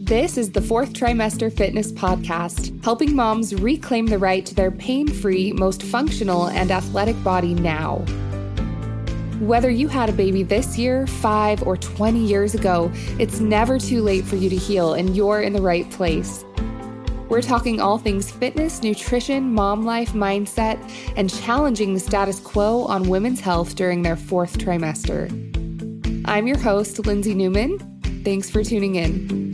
This is the Fourth Trimester Fitness Podcast, helping moms reclaim the right to their pain-free, most functional, and athletic body now. Whether you had a baby this year, 5, or 20 years ago, it's never too late for you to heal, and you're in the right place. We're talking all things fitness, nutrition, mom life, mindset, and challenging the status quo on women's health during their fourth trimester. I'm your host, Lindsay Newman. Thanks for tuning in.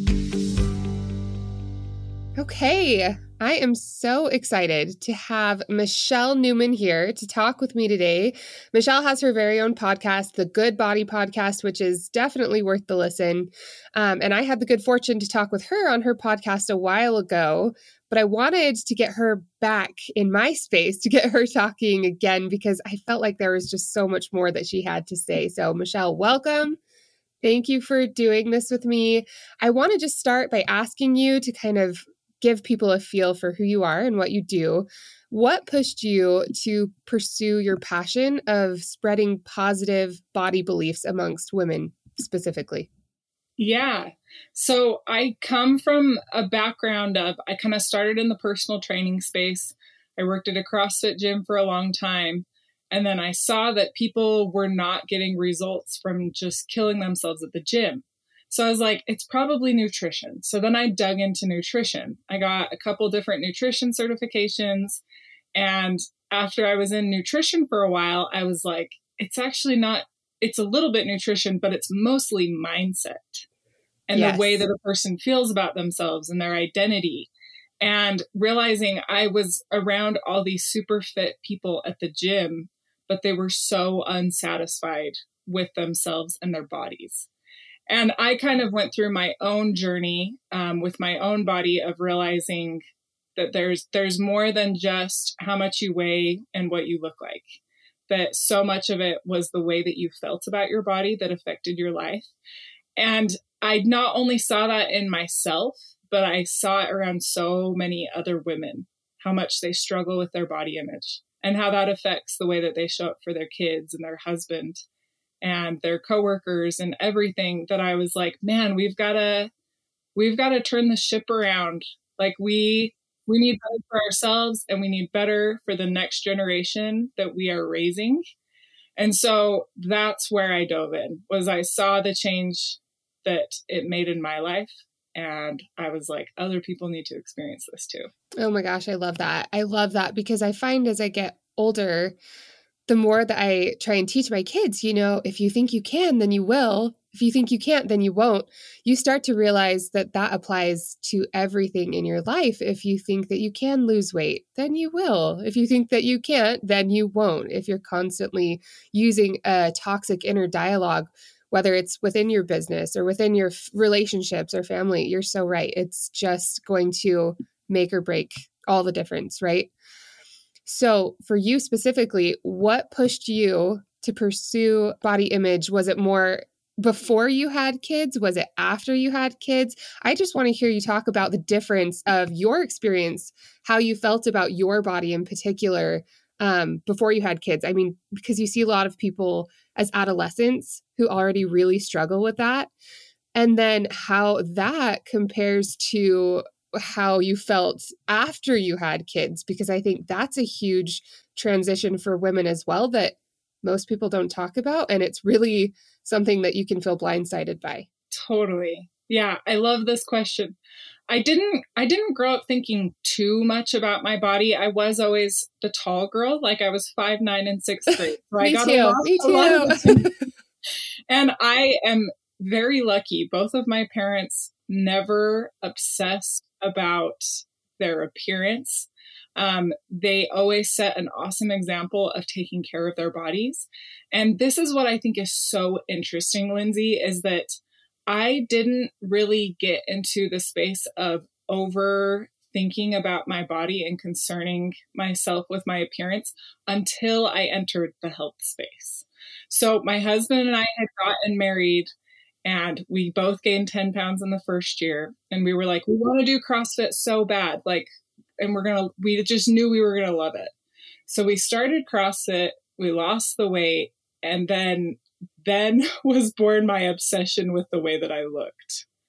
Okay, I am so excited to have Michelle Newman here to talk with me today. Michelle has her very own podcast, the Good Body Podcast, which is definitely worth the listen. And I had the good fortune to talk with her on her podcast a while ago, but I wanted to get her back in my space to get her talking again because I felt like there was just so much more that she had to say. So Michelle, welcome. Thank you for doing this with me. I want to just start by asking you to kind of give people a feel for who you are and what you do. What pushed you to pursue your passion of spreading positive body beliefs amongst women specifically? Yeah. So I come from a background of, I kind of started in the personal training space. I worked at a CrossFit gym for a long time. And then I saw that people were not getting results from just killing themselves at the gym. So I was like, it's probably nutrition. So then I dug into nutrition. I got a couple different nutrition certifications. And after I was in nutrition for a while, I was like, it's actually not, it's a little bit nutrition, but it's mostly mindset and the way that a person feels about themselves and their identity. And realizing I was around all these super fit people at the gym, but they were so unsatisfied with themselves and their bodies. And I kind of went through my own journey with my own body of realizing that there's more than just how much you weigh and what you look like. That so much of it was the way that you felt about your body that affected your life. And I not only saw that in myself, but I saw it around so many other women, how much they struggle with their body image and how that affects the way that they show up for their kids and their husband and their coworkers and everything, that I was like, man, we've got to turn the ship around. Like we need better for ourselves and we need better for the next generation that we are raising. And so that's where I dove in, was I saw the change that it made in my life. And I was like, other people need to experience this too. Oh my gosh, I love that. I love that because I find as I get older, the more that I try and teach my kids, if you think you can, then you will. If you think you can't, then you won't. You start to realize that that applies to everything in your life. If you think that you can lose weight, then you will. If you think that you can't, then you won't. If you're constantly using a toxic inner dialogue, whether it's within your business or within your relationships or family, you're so right. It's just going to make or break all the difference, right? So for you specifically, what pushed you to pursue body image? Was it more before you had kids? Was it after you had kids? I just want to hear you talk about the difference of your experience, how you felt about your body in particular before you had kids. I mean, because you see a lot of people as adolescents who already really struggle with that. And then how that compares to how you felt after you had kids, because I think that's a huge transition for women as well that most people don't talk about. And it's really something that you can feel blindsided by. Totally. Yeah. I love this question. I didn't grow up thinking too much about my body. I was always the tall girl. Like I was 5'9" in 6th grade. So Me I got too. a lot of attention. And I am very lucky. Both of my parents never obsessed about their appearance. They always set an awesome example of taking care of their bodies. And this is what I think is so interesting, Lindsay, is that I didn't really get into the space of overthinking about my body and concerning myself with my appearance until I entered the health space. So my husband and I had gotten married and we both gained 10 pounds in the first year. And we were like, we want to do CrossFit so bad. And we just knew we were going to love it. So we started CrossFit, we lost the weight, and then was born my obsession with the way that I looked.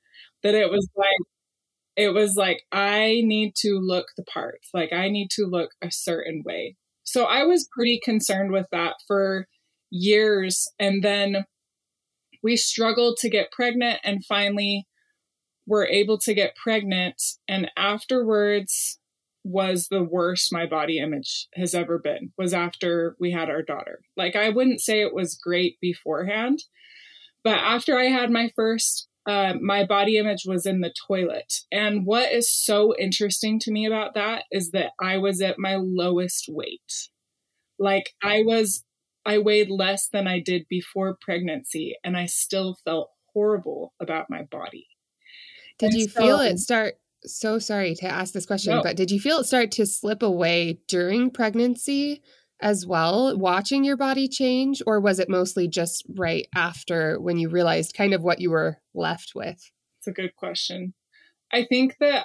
that it was like I need to look the part. Like I need to look a certain way. So I was pretty concerned with that for years. And then we struggled to get pregnant and finally were able to get pregnant. And afterwards was the worst my body image has ever been, was after we had our daughter. Like I wouldn't say it was great beforehand, but after I had my first, my body image was in the toilet. And what is so interesting to me about that is that I was at my lowest weight. Like I weighed less than I did before pregnancy, and I still felt horrible about my body. Did And you feel it start? So sorry to ask this question, no, but did you feel it start to slip away during pregnancy as well, watching your body change? Or was it mostly just right after when you realized kind of what you were left with? it's a good question. I think that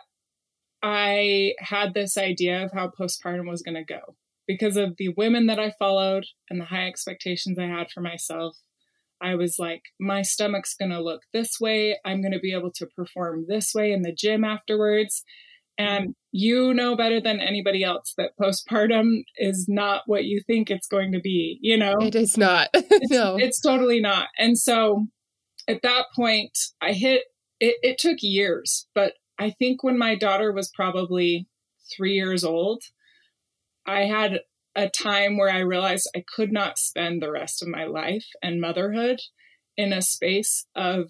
I had this idea of how postpartum was going to go because of the women that I followed and the high expectations I had for myself. I was like, my stomach's going to look this way. I'm going to be able to perform this way in the gym afterwards. And you know better than anybody else that postpartum is not what you think it's going to be, you know? It is not. No. It's totally not. And so at that point, I hit it. It took years, but I think when my daughter was probably 3 years old, I had a time where I realized I could not spend the rest of my life and motherhood in a space of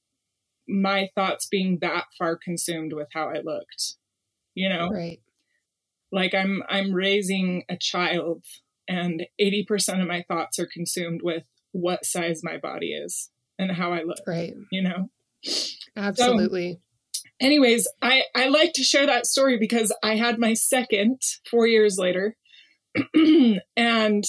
my thoughts being that far consumed with how I looked, you know? Right. Like I'm raising a child and 80% of my thoughts are consumed with what size my body is and how I look, Right. you know? Absolutely. So, anyways, I like to share that story because I had my second 4 years later. And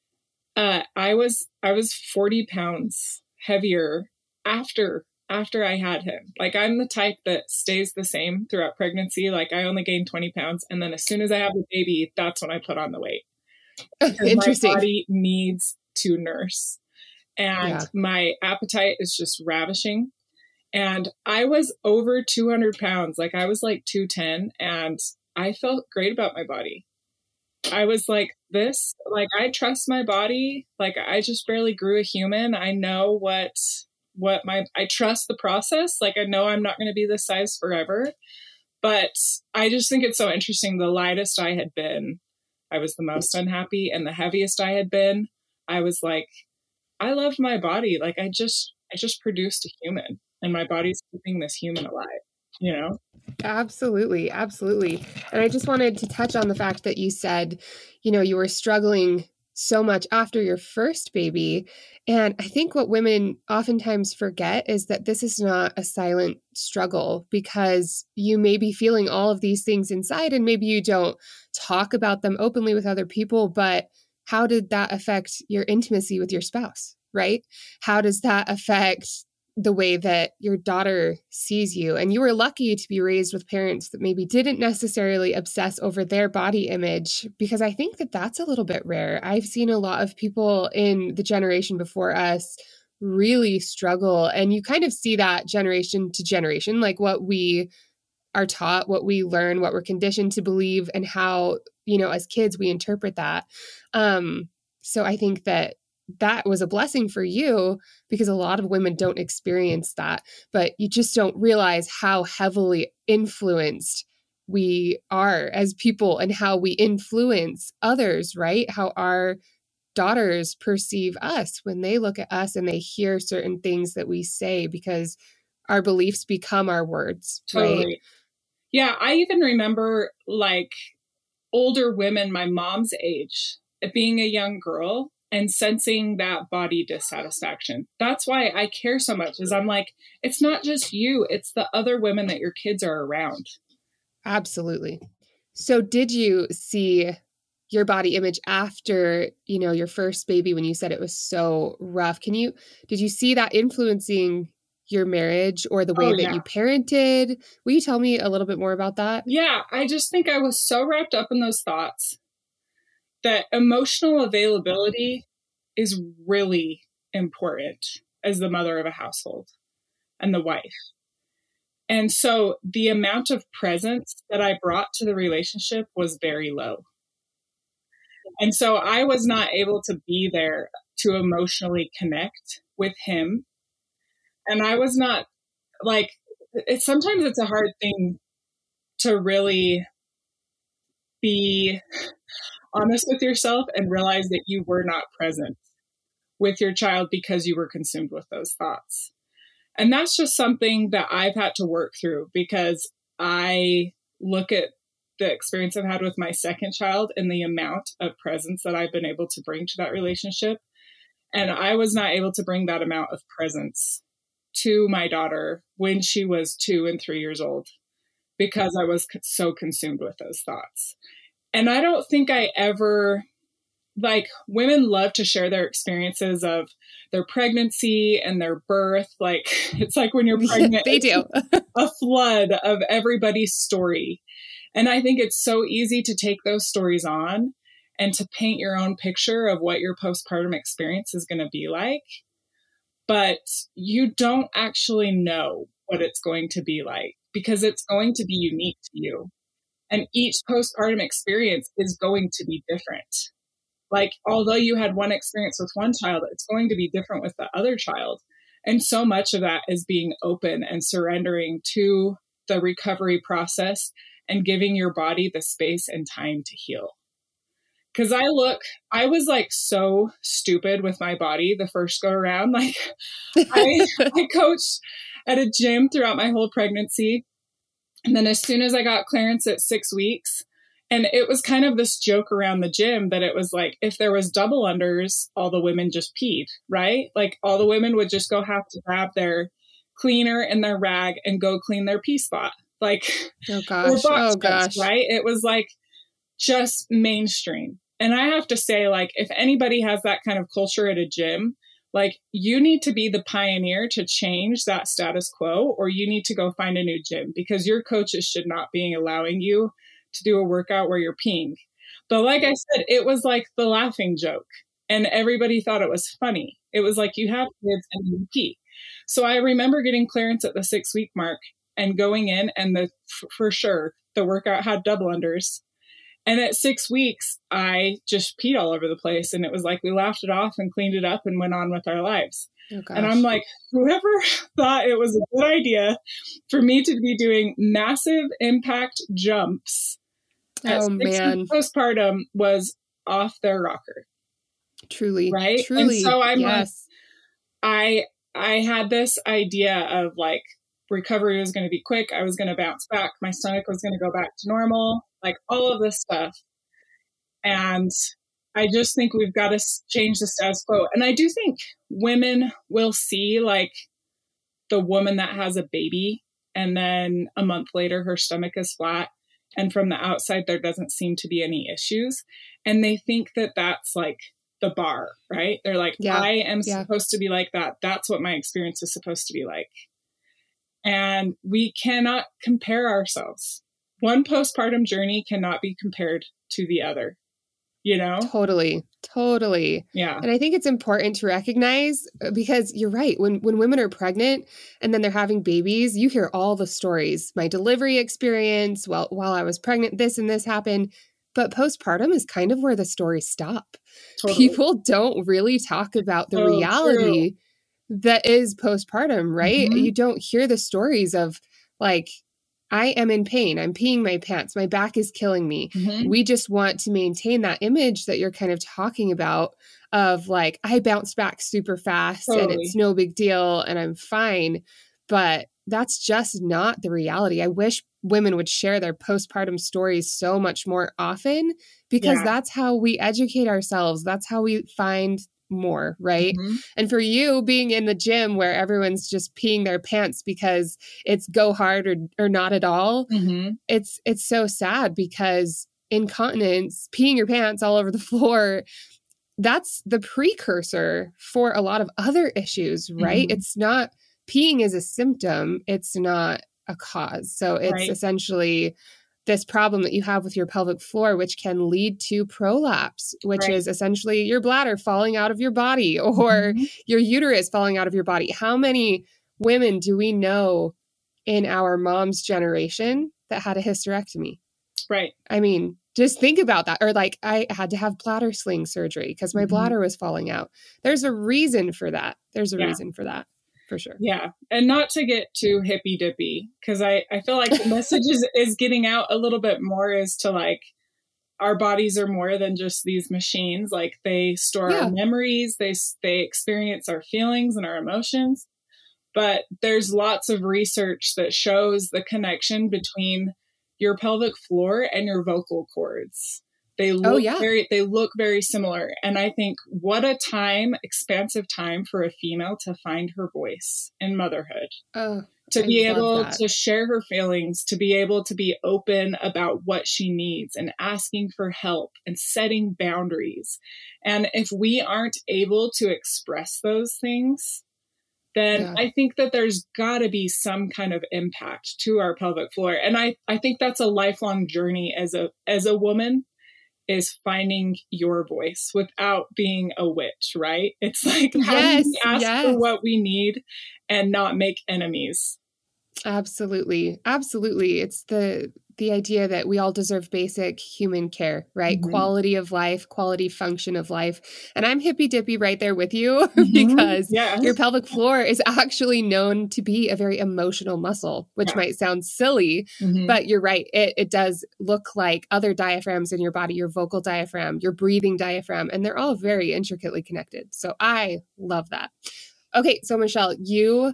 I was 40 pounds heavier after I had him. Like I'm the type that stays the same throughout pregnancy. Like I only gained 20 pounds. And then as soon as I have the baby, that's when I put on the weight. Because Interesting. my body needs to nurse. And Yeah. my appetite is just ravishing. And I was over 200 pounds. Like I was like 210 and I felt great about my body. I was like, this, like, I trust my body. Like I just barely grew a human. I know I trust the process. Like I know I'm not going to be this size forever, but I just think it's so interesting. The lightest I had been, I was the most unhappy, and the heaviest I had been, I was like, I loved my body. Like I just produced a human, and my body's keeping this human alive, you know? Absolutely. Absolutely. And I just wanted to touch on the fact that you said, you were struggling so much after your first baby. And I think what women oftentimes forget is that this is not a silent struggle, because you may be feeling all of these things inside and maybe you don't talk about them openly with other people, but how did that affect your intimacy with your spouse, right? How does that affect the way that your daughter sees you? And you were lucky to be raised with parents that maybe didn't necessarily obsess over their body image, because I think that that's a little bit rare. I've seen a lot of people in the generation before us really struggle, and you kind of see that generation to generation, like what we are taught, what we learn, what we're conditioned to believe, and how, as kids we interpret that. So I think that was a blessing for you, because a lot of women don't experience that, but you just don't realize how heavily influenced we are as people and how we influence others, right? How our daughters perceive us when they look at us and they hear certain things that we say, because our beliefs become our words, Totally. right? Yeah. I even remember like older women, my mom's age, being a young girl and sensing that body dissatisfaction. That's why I care so much, is I'm like, it's not just you, it's the other women that your kids are around. Absolutely. So did you see your body image after, your first baby, when you said it was so rough? Did you see that influencing your marriage or the way that you parented? Will you tell me a little bit more about that? Yeah, I just think I was so wrapped up in those thoughts that emotional availability is really important as the mother of a household and the wife. And so the amount of presence that I brought to the relationship was very low. And so I was not able to be there to emotionally connect with him. And I was not like, sometimes it's a hard thing to really be honest with yourself and realize that you were not present with your child because you were consumed with those thoughts. And that's just something that I've had to work through, because I look at the experience I've had with my second child and the amount of presence that I've been able to bring to that relationship. And I was not able to bring that amount of presence to my daughter when she was 2 and 3 years old, because I was so consumed with those thoughts. And I don't think I ever, like, women love to share their experiences of their pregnancy and their birth. Like, it's like when you're pregnant, they do a flood of everybody's story. And I think it's so easy to take those stories on and to paint your own picture of what your postpartum experience is going to be like. But you don't actually know what it's going to be like, because it's going to be unique to you. And each postpartum experience is going to be different. Like, although you had one experience with one child, it's going to be different with the other child. And so much of that is being open and surrendering to the recovery process and giving your body the space and time to heal. Because I was like so stupid with my body the first go around. Like, I coached at a gym throughout my whole pregnancy. And then as soon as I got clearance at 6 weeks, and it was kind of this joke around the gym that it was like, if there was double unders, all the women just peed, right? Like, all the women would just go have to grab their cleaner and their rag and go clean their pee spot. Like, oh gosh, right? It was like just mainstream. And I have to say, like, if anybody has that kind of culture at a gym, like, you need to be the pioneer to change that status quo, or you need to go find a new gym, because your coaches should not be allowing you to do a workout where you're peeing. But like I said, it was like the laughing joke, and everybody thought it was funny. It was like, you have kids and you pee. So I remember getting clearance at the 6 week mark and going in, and for sure the workout had double unders. And at 6 weeks, I just peed all over the place. And it was like, we laughed it off and cleaned it up and went on with our lives. Oh, and I'm like, whoever thought it was a good idea for me to be doing massive impact jumps at 6 weeks postpartum was off their rocker. Truly. Right. Truly. And so I'm yes. I had this idea of like, recovery was going to be quick. I was going to bounce back. My stomach was going to go back to normal, like all of this stuff. And I just think we've got to change the status quo. And I do think women will see like the woman that has a baby and then a month later her stomach is flat. And from the outside, there doesn't seem to be any issues. And they think that that's like the bar, right? They're like, I am supposed to be like that. That's what my experience is supposed to be like. And we cannot compare ourselves. One postpartum journey cannot be compared to the other, you know? Totally. Yeah. And I think it's important to recognize, because you're right. When women are pregnant and then they're having babies, you hear all the stories. My delivery experience, while I was pregnant, this and this happened. But postpartum is kind of where the stories stop. Totally. People don't really talk about the reality that is postpartum, right? Mm-hmm. You don't hear the stories of like, I am in pain. I'm peeing my pants. My back is killing me. Mm-hmm. We just want to maintain that image that you're kind of talking about of like, I bounced back super fast and it's no big deal and I'm fine. But that's just not the reality. I wish women would share their postpartum stories so much more often, because that's how we educate ourselves. That's how we find more, right? Mm-hmm. And for you being in the gym where everyone's just peeing their pants because it's go hard or not at all, mm-hmm. it's so sad, because incontinence, peeing your pants all over the floor, that's the precursor for a lot of other issues, right? Mm-hmm. It's not, peeing is a symptom, it's not a cause. So it's essentially this problem that you have with your pelvic floor, which can lead to prolapse, which is essentially your bladder falling out of your body, or mm-hmm. your uterus falling out of your body. How many women do we know in our mom's generation that had a hysterectomy. Right. I mean, just think about that. Or like I had to have bladder sling surgery because my bladder was falling out. There's a reason for that. There's a reason for that, for sure. Yeah. And not to get too hippy dippy, because I feel like the message is getting out a little bit more as to like, our bodies are more than just these machines. Like they store our memories, they experience our feelings and our emotions. But there's lots of research that shows the connection between your pelvic floor and your vocal cords. They look very similar. And I think what a expansive time for a female to find her voice in motherhood. To be able to share her feelings, to be able to be open about what she needs and asking for help and setting boundaries. And if we aren't able to express those things, then I think that there's got to be some kind of impact to our pelvic floor. And I think that's a lifelong journey as a woman, is finding your voice without being a witch, right? It's like, how do we ask for what we need and not make enemies? Absolutely. Absolutely. It's the idea that we all deserve basic human care, right? Quality of life, quality function of life. And I'm hippy dippy right there with you because your pelvic floor is actually known to be a very emotional muscle, which might sound silly, but you're right. It does look like other diaphragms in your body, your vocal diaphragm, your breathing diaphragm, and they're all very intricately connected. So I love that. Okay. So Michelle, you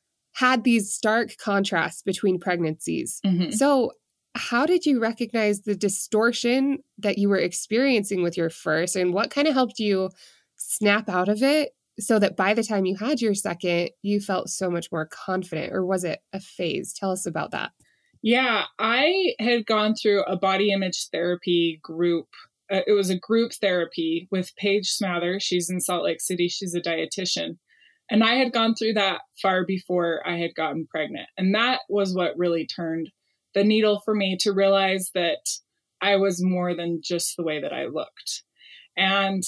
had these stark contrasts between pregnancies. So how did you recognize the distortion that you were experiencing with your first, and what kind of helped you snap out of it so that by the time you had your second, you felt so much more confident? Or was it a phase? Tell us about that. Yeah, I had gone through a body image therapy group. It was a group therapy with Paige Smather. She's in Salt Lake City. She's a dietitian. And I had gone through that far before I had gotten pregnant. And that was what really turned the needle for me to realize that I was more than just the way that I looked. And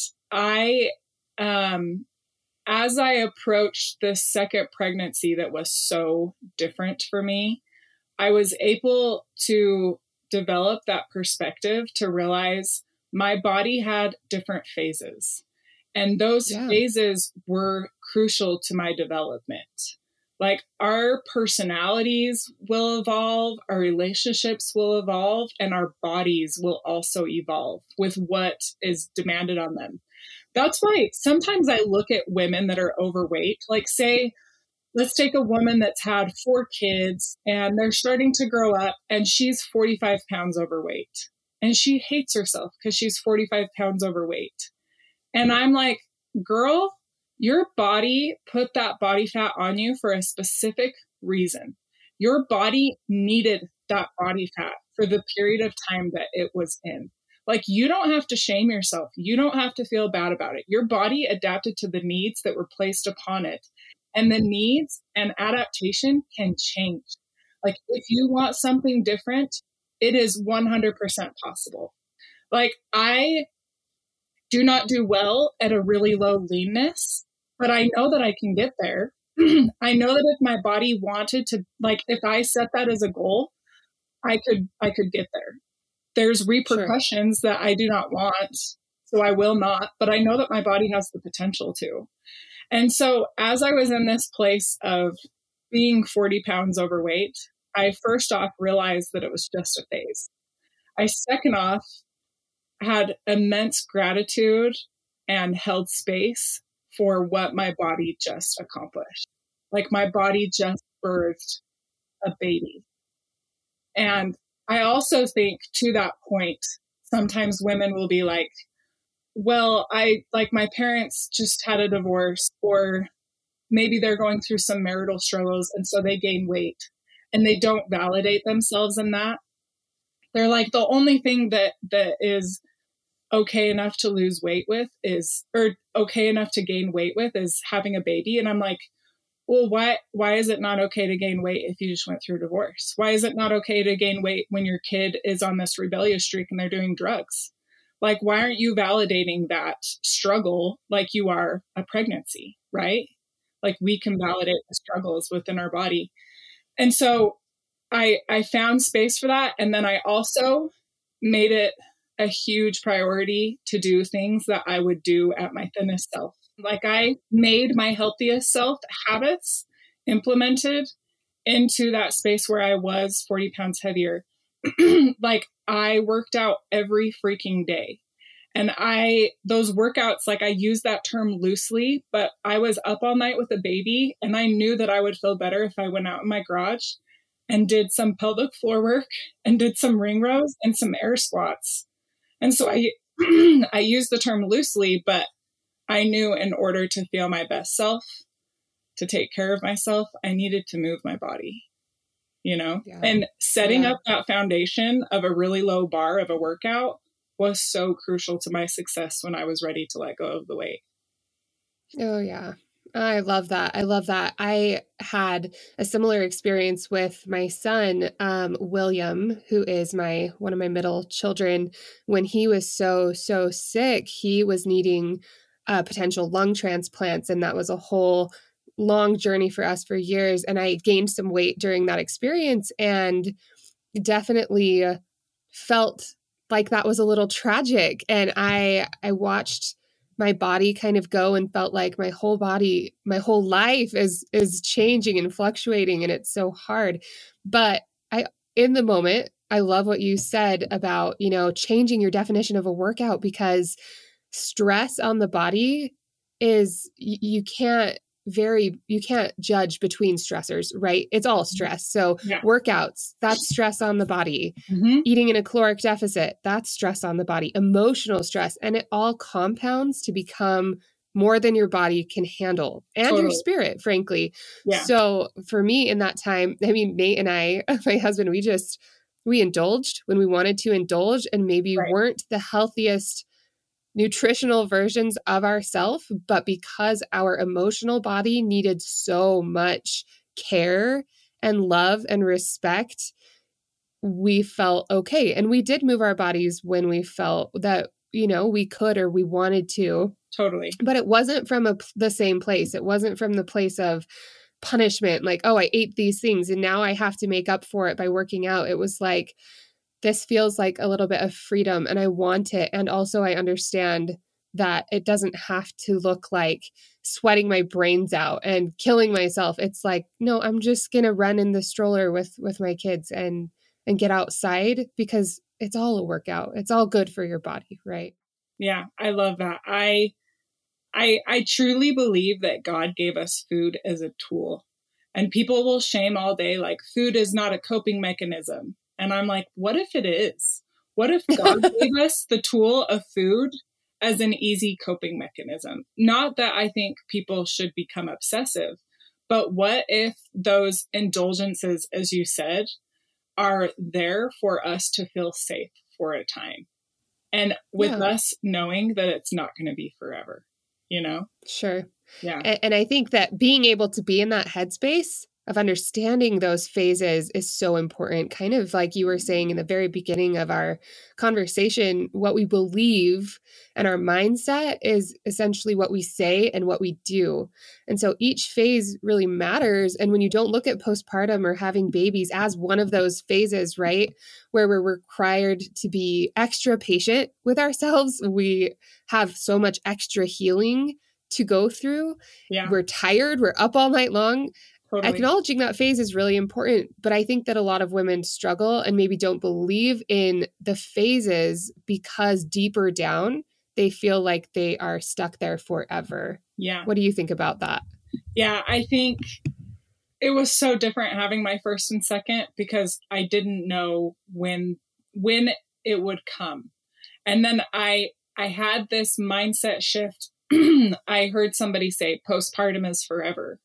as I approached the second pregnancy that was so different for me, I was able to develop that perspective to realize my body had different phases. And those phases were crucial to my development. Like our personalities will evolve, our relationships will evolve, and our bodies will also evolve with what is demanded on them. That's why sometimes I look at women that are overweight, like say, let's take a woman that's had 4 kids and they're starting to grow up and she's 45 pounds overweight and she hates herself because she's 45 pounds overweight. And I'm like, girl, your body put that body fat on you for a specific reason. Your body needed that body fat for the period of time that it was in. Like, you don't have to shame yourself. You don't have to feel bad about it. Your body adapted to the needs that were placed upon it. And the needs and adaptation can change. Like, if you want something different, it is 100% possible. Like, I do not do well at a really low leanness, but I know that I can get there. I know that if my body wanted to, like, if I set that as a goal, I could get there. There's repercussions that I do not want, so I will not, but I know that my body has the potential to. And so as I was in this place of being 40 pounds overweight, I first off realized that it was just a phase. I second off had immense gratitude and held space for what my body just accomplished. Like, my body just birthed a baby. And I also think to that point, sometimes women will be like, well, my parents just had a divorce, or maybe they're going through some marital struggles and so they gain weight, and they don't validate themselves in that. They're like, the only thing that is okay enough to lose weight with is, or okay enough to gain weight with, is having a baby. And I'm like, well, why is it not okay to gain weight if you just went through a divorce? Why is it not okay to gain weight when your kid is on this rebellious streak and they're doing drugs? Like, why aren't you validating that struggle like you are a pregnancy, right? Like, we can validate the struggles within our body. And so I found space for that. And then I also made it a huge priority to do things that I would do at my thinnest self. Like I made my healthiest self habits implemented into that space where I was 40 pounds heavier. Like I worked out every freaking day. And those workouts, like I use that term loosely, but I was up all night with a baby and I knew that I would feel better if I went out in my garage and did some pelvic floor work and did some ring rows and some air squats. And so I, I use the term loosely, but I knew in order to feel my best self, to take care of myself, I needed to move my body, Yeah. And setting up that foundation of a really low bar of a workout was so crucial to my success when I was ready to let go of the weight. Oh, yeah. I love that. I love that. I had a similar experience with my son, William, who is one of my middle children. When he was so sick, he was needing potential lung transplants, and that was a whole long journey for us for years. And I gained some weight during that experience, and definitely felt like that was a little tragic. And I watched my body kind of go and felt like my whole body, my whole life is changing and fluctuating, and it's so hard. But in the moment, I love what you said about, changing your definition of a workout, because stress on the body is, you can't judge between stressors, right? It's all stress. So workouts, that's stress on the body. Eating in a caloric deficit, that's stress on the body. Emotional stress, and it all compounds to become more than your body can handle, and your spirit, frankly. So for me in that time, I mean, Nate and I, my husband, we indulged when we wanted to indulge, and maybe weren't the healthiest nutritional versions of ourselves, but because our emotional body needed so much care and love and respect, we felt okay. And we did move our bodies when we felt that, we could or we wanted to. Totally. But it wasn't from the same place. It wasn't from the place of punishment, like, oh, I ate these things and now I have to make up for it by working out. It was like, this feels like a little bit of freedom and I want it. And also I understand that it doesn't have to look like sweating my brains out and killing myself. It's like, no, I'm just going to run in the stroller with my kids and get outside, because it's all a workout. It's all good for your body, right? Yeah, I love that. I truly believe that God gave us food as a tool. And people will shame all day, like, food is not a coping mechanism. And I'm like, what if it is? What if God gave us the tool of food as an easy coping mechanism? Not that I think people should become obsessive, but what if those indulgences, as you said, are there for us to feel safe for a time? And with us knowing that it's not going to be forever, Sure. Yeah. And I think that being able to be in that headspace of understanding those phases is so important. Kind of like you were saying in the very beginning of our conversation, what we believe and our mindset is essentially what we say and what we do. And so each phase really matters. And when you don't look at postpartum or having babies as one of those phases, right, where we're required to be extra patient with ourselves, we have so much extra healing to go through. We're tired, we're up all night long. Totally. Acknowledging that phase is really important, but I think that a lot of women struggle and maybe don't believe in the phases because deeper down, they feel like they are stuck there forever. Yeah. What do you think about that? Yeah, I think it was so different having my first and second, because I didn't know when it would come. And then I had this mindset shift. I heard somebody say postpartum is forever.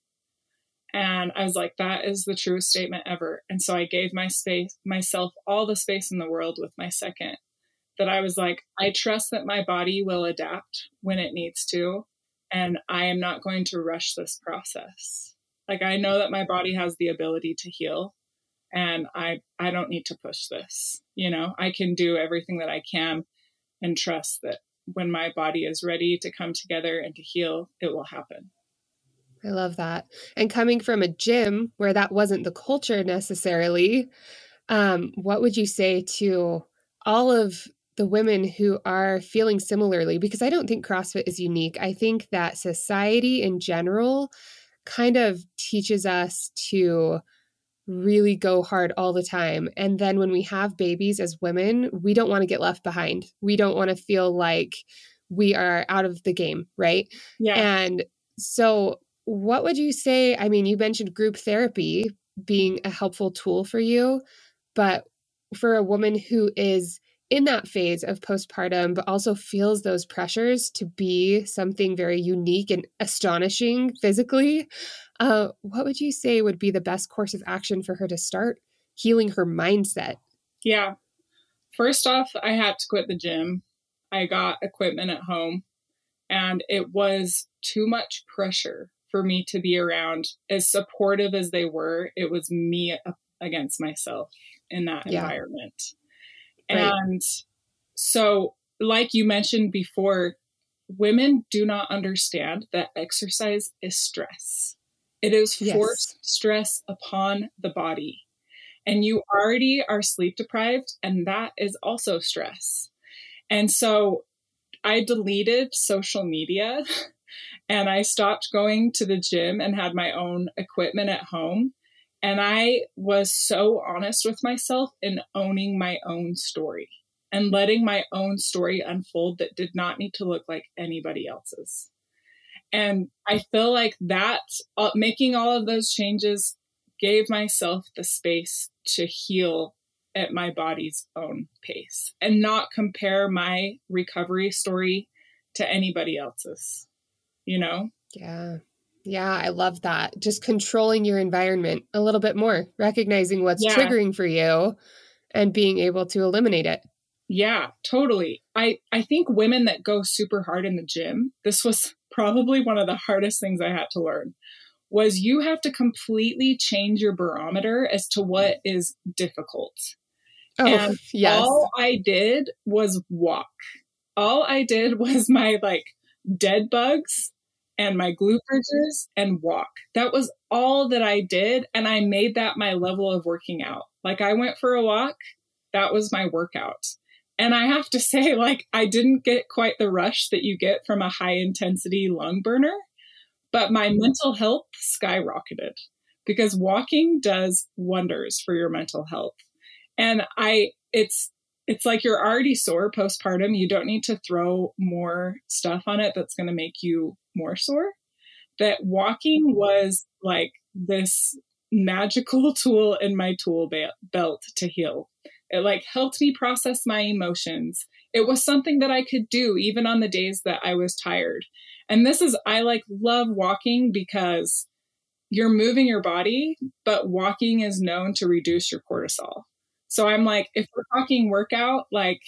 And I was like, that is the truest statement ever. And so I gave myself all the space in the world with my second, that I was like, I trust that my body will adapt when it needs to. And I am not going to rush this process. Like, I know that my body has the ability to heal, and I don't need to push this. I can do everything that I can and trust that when my body is ready to come together and to heal, it will happen. I love that. And coming from a gym where that wasn't the culture necessarily, what would you say to all of the women who are feeling similarly? Because I don't think CrossFit is unique. I think that society in general kind of teaches us to really go hard all the time. And then when we have babies as women, we don't want to get left behind. We don't want to feel like we are out of the game, right? Yeah. And so, what would you say? I mean, you mentioned group therapy being a helpful tool for you, but for a woman who is in that phase of postpartum, but also feels those pressures to be something very unique and astonishing physically, what would you say would be the best course of action for her to start healing her mindset? Yeah. First off, I had to quit the gym. I got equipment at home, and it was too much pressure for me to be around. As supportive as they were, it was me against myself in that Yeah, environment. right. And so, like you mentioned before, women do not understand that exercise is stress. It is Yes. forced stress upon the body. And you already are sleep deprived, and that is also stress. And so I deleted social media and I stopped going to the gym and had my own equipment at home. And I was so honest with myself in owning my own story and letting my own story unfold that did not need to look like anybody else's. And I feel like that making all of those changes gave myself the space to heal at my body's own pace and not compare my recovery story to anybody else's, you know? Yeah. Yeah, I love that. Just controlling your environment a little bit more, recognizing what's Yeah. triggering for you and being able to eliminate it. Yeah, totally. I think women that go super hard in the gym, this was probably one of the hardest things I had to learn, was you have to completely change your barometer as to what is difficult. Oh, And yes. all I did was walk. All I did was my like dead bugs and my glute bridges and walk. That was all that I did. And I made that my level of working out. Like I went for a walk, that was my workout. And I have to say, like, I didn't get quite the rush that you get from a high intensity lung burner, but my mental health skyrocketed because walking does wonders for your mental health. And it's like you're already sore postpartum. You don't need to throw more stuff on it that's going to make you more sore. That walking was like this magical tool in my tool belt to heal. It like helped me process my emotions. It was something that I could do even on the days that I was tired. And I like love walking because you're moving your body, but walking is known to reduce your cortisol. So I'm like, if we're talking workout, like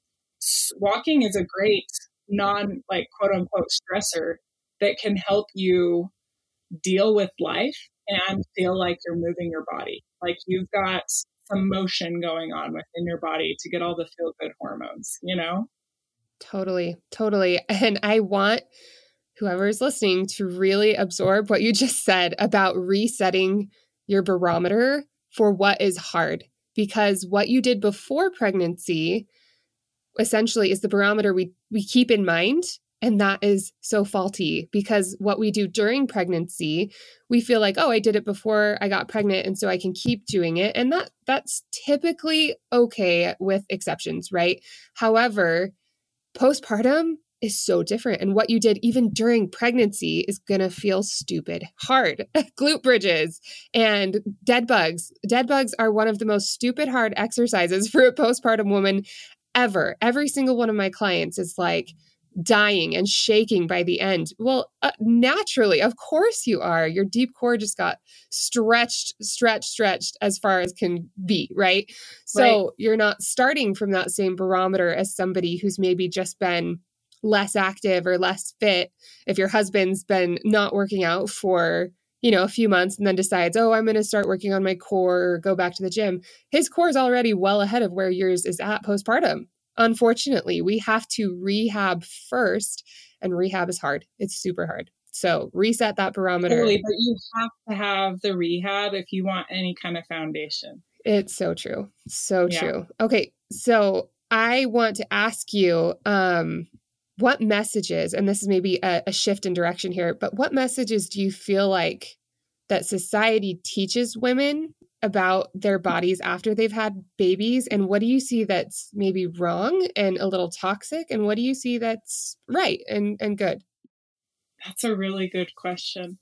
walking is a great non like quote unquote stressor that can help you deal with life and feel like you're moving your body. Like you've got some motion going on within your body to get all the feel good hormones, you know? Totally. Totally. And I want whoever is listening to really absorb what you just said about resetting your barometer for what is hard. Because what you did before pregnancy essentially is the barometer we keep in mind. And that is so faulty because what we do during pregnancy, we feel like, oh, I did it before I got pregnant, and so I can keep doing it. And that's typically okay with exceptions, right? However, postpartum is so different. And what you did even during pregnancy is going to feel stupid hard. Glute bridges and dead bugs. Dead bugs are one of the most stupid hard exercises for a postpartum woman ever. Every single one of my clients is like dying and shaking by the end. Well, naturally, of course you are. Your deep core just got stretched as far as can be, right? Right. So you're not starting from that same barometer as somebody who's maybe just been less active or less fit. If your husband's been not working out for, a few months and then decides, oh, I'm going to start working on my core or go back to the gym, his core is already well ahead of where yours is at postpartum. Unfortunately, we have to rehab first, and rehab is hard. It's super hard. So reset that barometer. Totally, but you have to have the rehab if you want any kind of foundation. It's so true. So true. Okay. So I want to ask you, what messages, and this is maybe a shift in direction here, but what messages do you feel like that society teaches women about their bodies after they've had babies? And what do you see that's maybe wrong and a little toxic? And what do you see that's right and good? That's a really good question.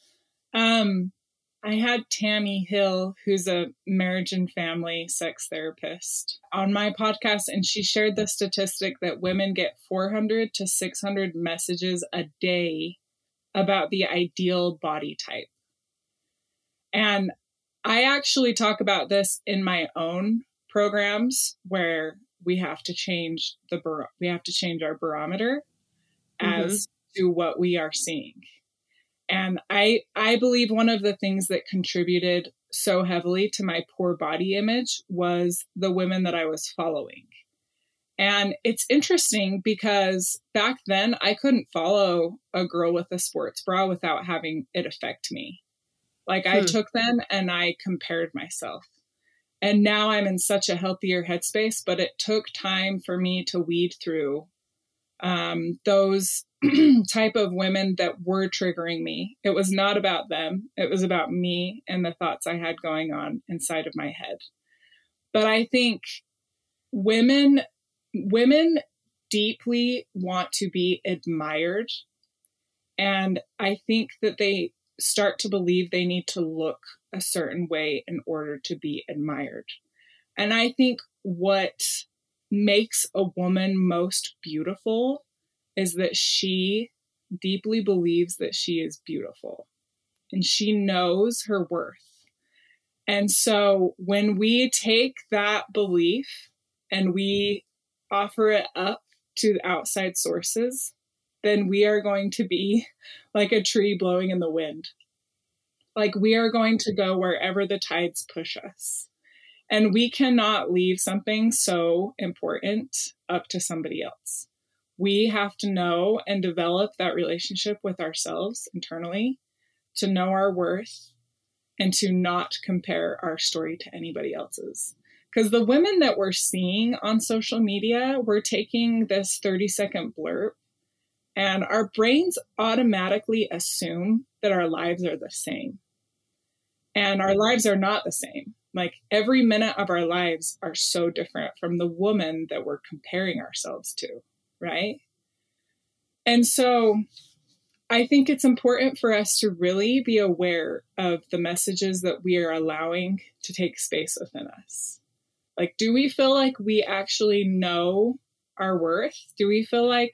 I had Tammy Hill, who's a marriage and family sex therapist, on my podcast, and she shared the statistic that women get 400 to 600 messages a day about the ideal body type. And I actually talk about this in my own programs where we have to change our barometer as to what we are seeing. And I believe one of the things that contributed so heavily to my poor body image was the women that I was following. And it's interesting because back then I couldn't follow a girl with a sports bra without having it affect me. Like I took them and I compared myself. And now I'm in such a healthier headspace, but it took time for me to weed through those type of women that were triggering me. It was not about them. It was about me and the thoughts I had going on inside of my head. But I think women deeply want to be admired. And I think that they start to believe they need to look a certain way in order to be admired. And I think what makes a woman most beautiful is that she deeply believes that she is beautiful and she knows her worth. And so when we take that belief and we offer it up to the outside sources, then we are going to be like a tree blowing in the wind. Like we are going to go wherever the tides push us. And we cannot leave something so important up to somebody else. We have to know and develop that relationship with ourselves internally, to know our worth and to not compare our story to anybody else's. Because the women that we're seeing on social media, we're taking this 30-second blurb and our brains automatically assume that our lives are the same. And our lives are not the same. Like every minute of our lives are so different from the woman that we're comparing ourselves to, right? And so I think it's important for us to really be aware of the messages that we are allowing to take space within us. Like, do we feel like we actually know our worth? Do we feel like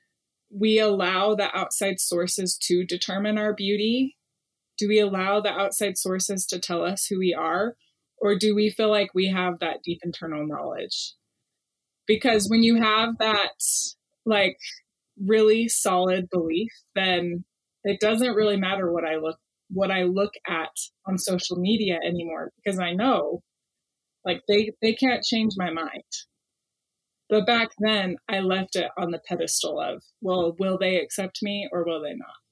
we allow the outside sources to determine our beauty? Do we allow the outside sources to tell us who we are? Or do we feel like we have that deep internal knowledge? Because when you have that, like, really solid belief, then it doesn't really matter what I look at on social media anymore, because I know, like, they can't change my mind. But back then I left it on the pedestal of, well, will they accept me or will they not?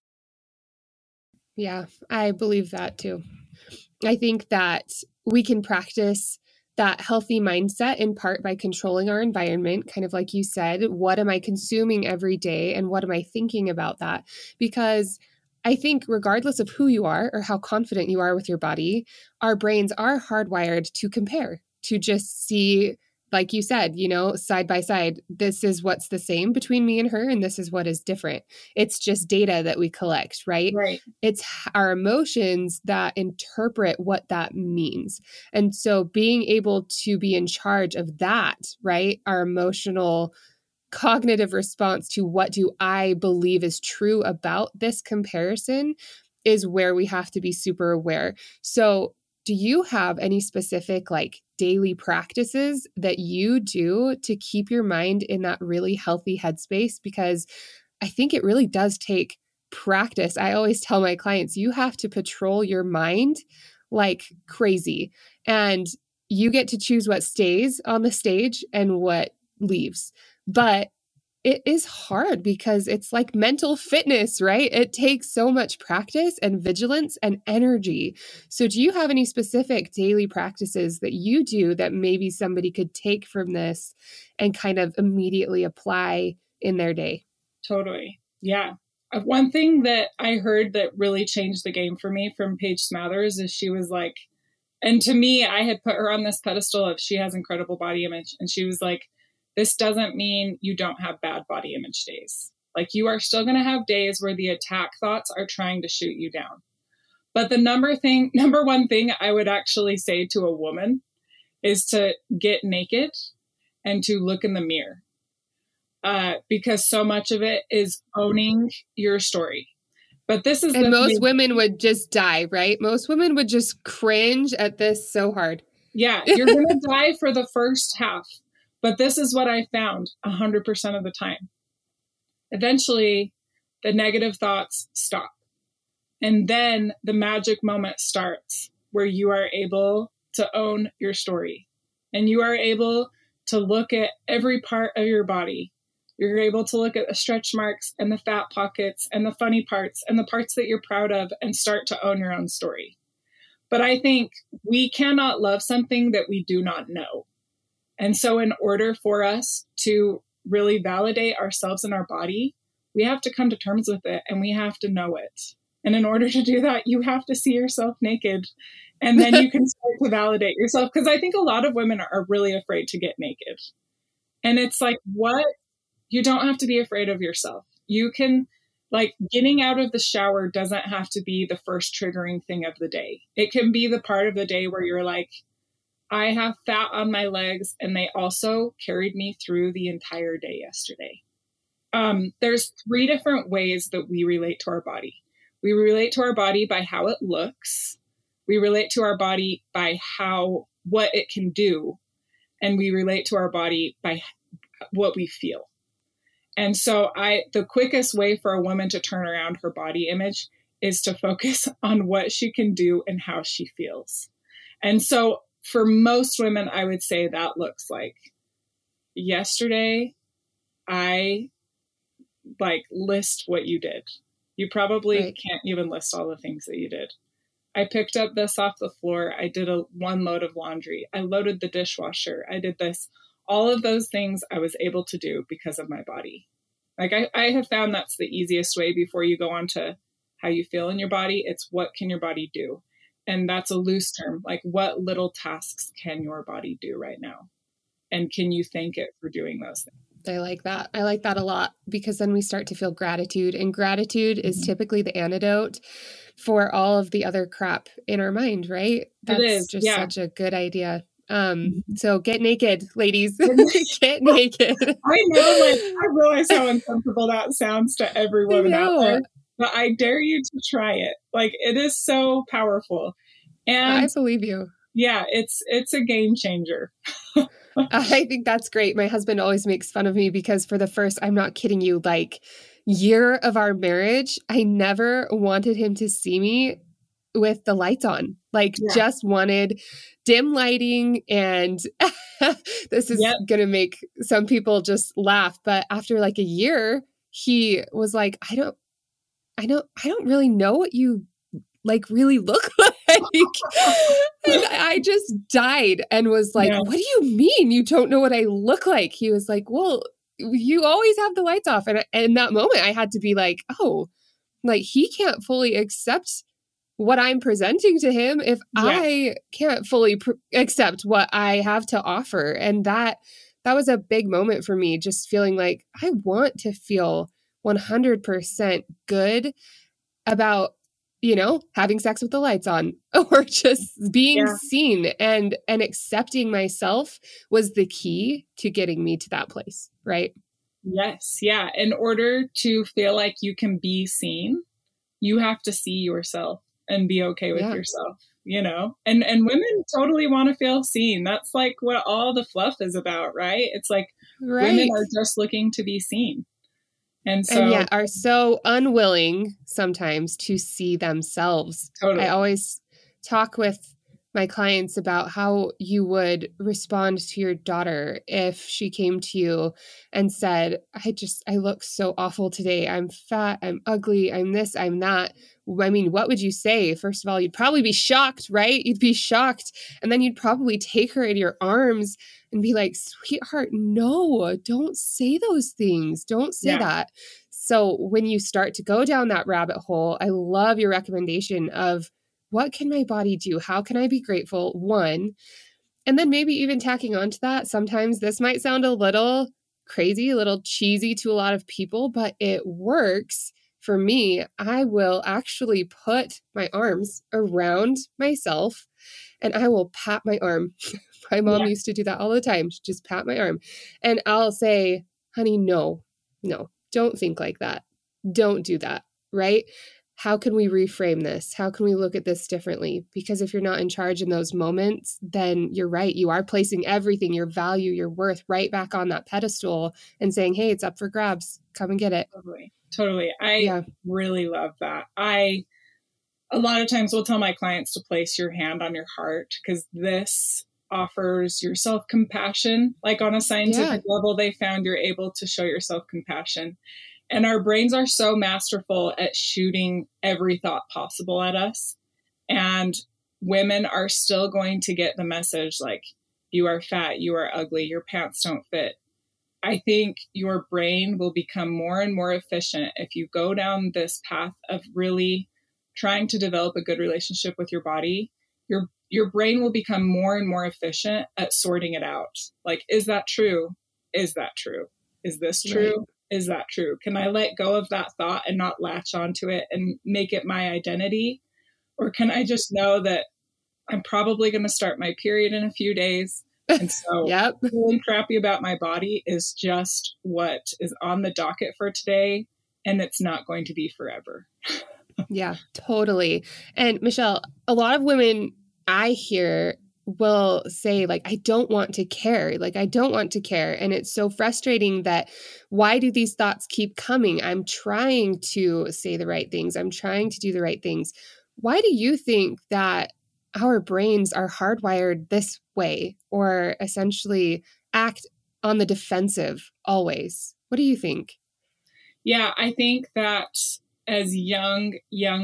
Yeah, I believe that too. I think that we can practice that healthy mindset in part by controlling our environment, kind of like you said. What am I consuming every day and what am I thinking about that? Because I think regardless of who you are or how confident you are with your body, our brains are hardwired to compare, to just see, like you said, side by side, this is what's the same between me and her, and this is what is different. It's just data that we collect, right? Right. It's our emotions that interpret what that means. And so being able to be in charge of that, right? Our emotional cognitive response to what do I believe is true about this comparison is where we have to be super aware. So do you have any specific like daily practices that you do to keep your mind in that really healthy headspace? Because I think it really does take practice. I always tell my clients, you have to patrol your mind like crazy, and you get to choose what stays on the stage and what leaves. But it is hard because it's like mental fitness, right? It takes so much practice and vigilance and energy. So, do you have any specific daily practices that you do that maybe somebody could take from this and kind of immediately apply in their day? Totally. Yeah. One thing that I heard that really changed the game for me from Paige Smathers is she was like, and to me, I had put her on this pedestal of she has incredible body image. And she was like, this doesn't mean you don't have bad body image days. Like you are still going to have days where the attack thoughts are trying to shoot you down. But the number one thing I would actually say to a woman is to get naked and to look in the mirror. Because so much of it is owning your story. But this is most women would just die, right? Most women would just cringe at this so hard. Yeah, you're going to die for the first half. But this is what I found 100% of the time. Eventually, the negative thoughts stop. And then the magic moment starts where you are able to own your story. And you are able to look at every part of your body. You're able to look at the stretch marks and the fat pockets and the funny parts and the parts that you're proud of and start to own your own story. But I think we cannot love something that we do not know. And so in order for us to really validate ourselves and our body, we have to come to terms with it and we have to know it. And in order to do that, you have to see yourself naked and then you can start to validate yourself. Because I think a lot of women are really afraid to get naked. And it's like, what? You don't have to be afraid of yourself. You can, like, getting out of the shower doesn't have to be the first triggering thing of the day. It can be the part of the day where you're like, I have fat on my legs and they also carried me through the entire day yesterday. There's 3 different ways that we relate to our body. We relate to our body by how it looks. We relate to our body by what it can do. And we relate to our body by what we feel. And so the quickest way for a woman to turn around her body image is to focus on what she can do and how she feels. And so for most women, I would say that looks like yesterday, I list what you did. You probably can't even list all the things that you did. I picked up this off the floor. I did one load of laundry. I loaded the dishwasher. I did this. All of those things I was able to do because of my body. Like I have found that's the easiest way before you go on to how you feel in your body. It's what can your body do? And that's a loose term. Like what little tasks can your body do right now? And can you thank it for doing those things? I like that. I like that a lot because then we start to feel gratitude, and gratitude is typically the antidote for all of the other crap in our mind, right? That's just such a good idea. So get naked, ladies. Get naked. I know, I realize how uncomfortable that sounds to every woman out there, but I dare you to try it. Like it is so powerful. And I believe you. Yeah, it's a game changer. I think that's great. My husband always makes fun of me because for the first, I'm not kidding you, year of our marriage, I never wanted him to see me with the lights on, just wanted dim lighting. And this is going to make some people just laugh. But after a year, he was like, I don't really know what you really look like. And I just died and was like, what do you mean you don't know what I look like? He was like, well, you always have the lights off. And in that moment, I had to be like, oh, he can't fully accept what I'm presenting to him if I can't fully accept what I have to offer. And that was a big moment for me, just feeling like I want to feel 100% good about, having sex with the lights on or just being seen, and accepting myself was the key to getting me to that place. Right. Yes. Yeah. In order to feel like you can be seen, you have to see yourself and be okay with yourself, and women totally want to feel seen. That's what all the fluff is about, right? It's women are just looking to be seen. And yet are so unwilling sometimes to see themselves. Totally. I always talk with my clients about how you would respond to your daughter if she came to you and said, I look so awful today. I'm fat, I'm ugly, I'm this, I'm that. I mean, what would you say? First of all, you'd probably be shocked, right? You'd be shocked. And then you'd probably take her in your arms and be like, sweetheart, no, don't say those things. Don't say Yeah. that. So when you start to go down that rabbit hole, I love your recommendation of, what can my body do? How can I be grateful? One, and then maybe even tacking on to that, sometimes this might sound a little crazy, a little cheesy to a lot of people, but it works for me. I will actually put my arms around myself and I will pat my arm. My mom Yeah. used to do that all the time. She'd just pat my arm. And I'll say, honey, no, don't think like that. Don't do that. Right? How can we reframe this? How can we look at this differently? Because if you're not in charge in those moments, then you're right. You are placing everything, your value, your worth, right back on that pedestal and saying, hey, it's up for grabs. Come and get it. Totally. I really love that. A lot of times will tell my clients to place your hand on your heart, because this offers your self-compassion. Like on a scientific level, they found you're able to show your self-compassion. And our brains are so masterful at shooting every thought possible at us. And women are still going to get the message like, you are fat, you are ugly, your pants don't fit. I think your brain will become more and more efficient if you go down this path of really trying to develop a good relationship with your body. Your brain will become more and more efficient at sorting it out. Like, is that true? Is that true? Is this true? Right. Is that true? Can I let go of that thought and not latch onto it and make it my identity? Or can I just know that I'm probably going to start my period in a few days? And so feeling crappy about my body is just what is on the docket for today. And it's not going to be forever. Yeah, totally. And Michelle, a lot of women I hear will say, like, I don't want to care. Like, I don't want to care. And it's so frustrating that why do these thoughts keep coming? I'm trying to say the right things. I'm trying to do the right things. Why do you think that our brains are hardwired this way, or essentially act on the defensive always? What do you think? Yeah, I think that as young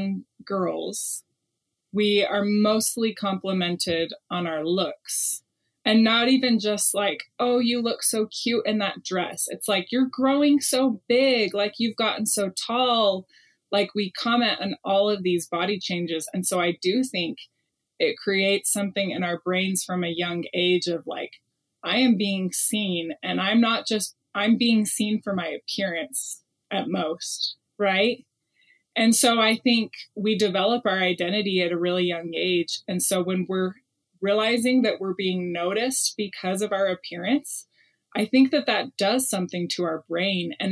girls, we are mostly complimented on our looks, and not even just like, oh, you look so cute in that dress. It's like, you're growing so big, like you've gotten so tall. Like, we comment on all of these body changes. And so I do think it creates something in our brains from a young age of like, I am being seen, and I'm being seen for my appearance at most, right? And so I think we develop our identity at a really young age. And so when we're realizing that we're being noticed because of our appearance, I think that does something to our brain. And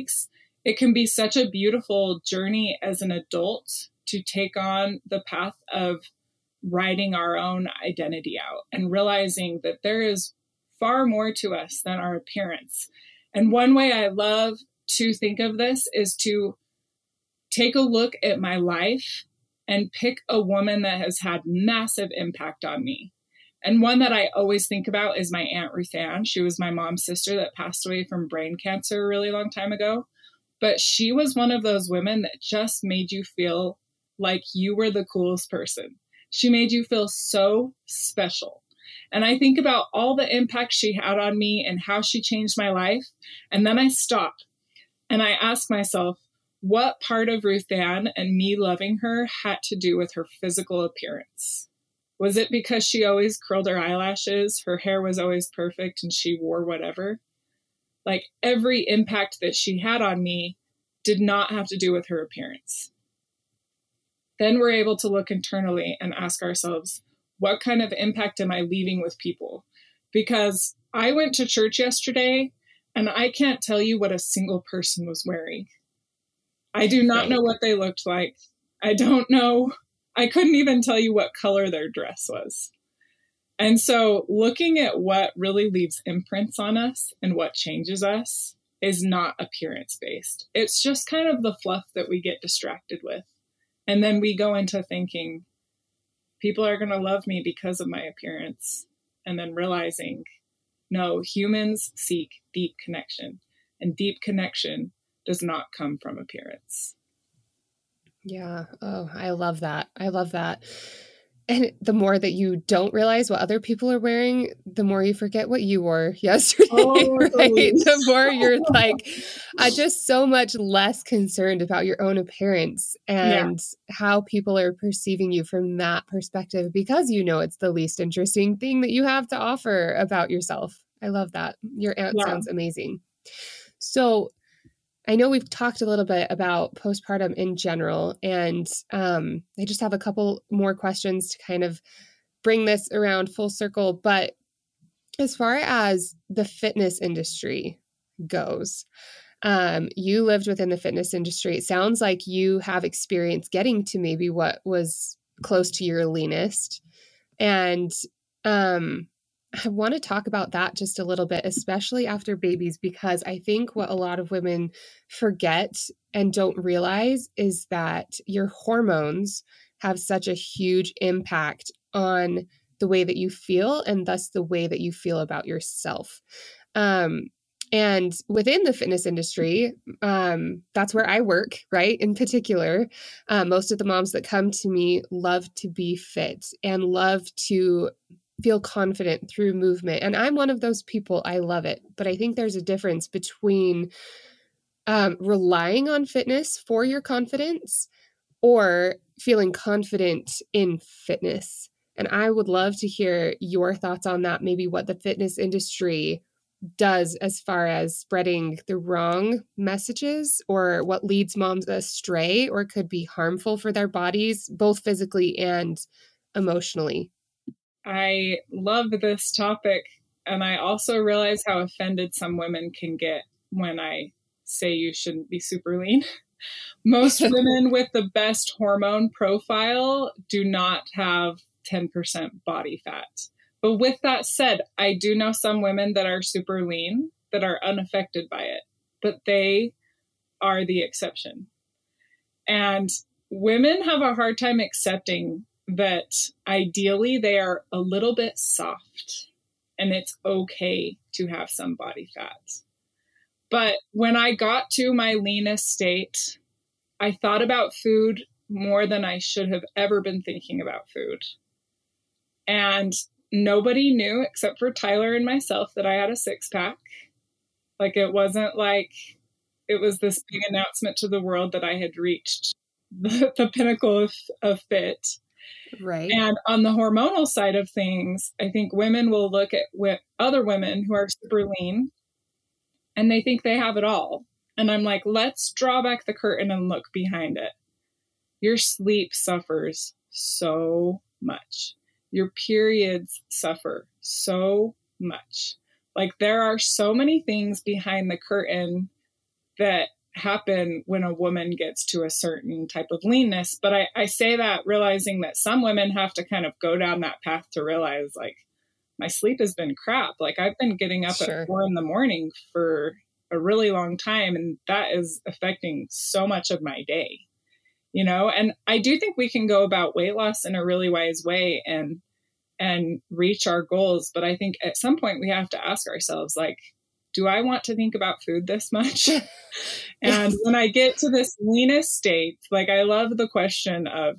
it can be such a beautiful journey as an adult to take on the path of writing our own identity out and realizing that there is far more to us than our appearance. And one way I love to think of this is to take a look at my life and pick a woman that has had massive impact on me. And one that I always think about is my Aunt Ruth Ann. She was my mom's sister that passed away from brain cancer a really long time ago. But she was one of those women that just made you feel like you were the coolest person. She made you feel so special. And I think about all the impact she had on me and how she changed my life. And then I stop and I ask myself, what part of Ruth Ann and me loving her had to do with her physical appearance? Was it because she always curled her eyelashes, her hair was always perfect, and she wore whatever? Like, every impact that she had on me did not have to do with her appearance. Then we're able to look internally and ask ourselves, what kind of impact am I leaving with people? Because I went to church yesterday and I can't tell you what a single person was wearing. I do not know what they looked like. I don't know. I couldn't even tell you what color their dress was. And so looking at what really leaves imprints on us and what changes us is not appearance-based. It's just kind of the fluff that we get distracted with. And then we go into thinking people are going to love me because of my appearance. And then realizing, no, humans seek deep connection, and deep connection does not come from appearance. Yeah. Oh, I love that. I love that. And the more that you don't realize what other people are wearing, the more you forget what you wore yesterday, right? The more you're like, just so much less concerned about your own appearance and how people are perceiving you from that perspective, because you know it's the least interesting thing that you have to offer about yourself. I love that. Your aunt sounds amazing. So I know we've talked a little bit about postpartum in general, and I just have a couple more questions to kind of bring this around full circle. But as far as the fitness industry goes, you lived within the fitness industry. It sounds like you have experience getting to maybe what was close to your leanest. And I want to talk about that just a little bit, especially after babies, because I think what a lot of women forget and don't realize is that your hormones have such a huge impact on the way that you feel, and thus the way that you feel about yourself. And within the fitness industry, that's where I work, right? In particular, most of the moms that come to me love to be fit and love to feel confident through movement. And I'm one of those people. I love it. But I think there's a difference between relying on fitness for your confidence or feeling confident in fitness. And I would love to hear your thoughts on that, maybe what the fitness industry does as far as spreading the wrong messages, or what leads moms astray or could be harmful for their bodies, both physically and emotionally. I love this topic. And I also realize how offended some women can get when I say you shouldn't be super lean. Most women with the best hormone profile do not have 10% body fat. But with that said, I do know some women that are super lean that are unaffected by it, but they are the exception. And women have a hard time accepting that ideally they are a little bit soft and it's okay to have some body fat. But when I got to my leanest state, I thought about food more than I should have ever been thinking about food. And nobody knew except for Tyler and myself that I had a 6-pack. Like, it wasn't like it was this big announcement to the world that I had reached the pinnacle of fit. Right. And on the hormonal side of things, I think women will look at other women who are super lean and they think they have it all. And I'm like, let's draw back the curtain and look behind it. Your sleep suffers so much. Your periods suffer so much. Like, there are so many things behind the curtain that happen when a woman gets to a certain type of leanness. But I say that realizing that some women have to kind of go down that path to realize, like, my sleep has been crap. Like, I've been getting up at 4 a.m. for a really long time, and that is affecting so much of my day, you know? And I do think we can go about weight loss in a really wise way and reach our goals. But I think at some point we have to ask ourselves, like, do I want to think about food this much? And when I get to this leanest state, like, I love the question of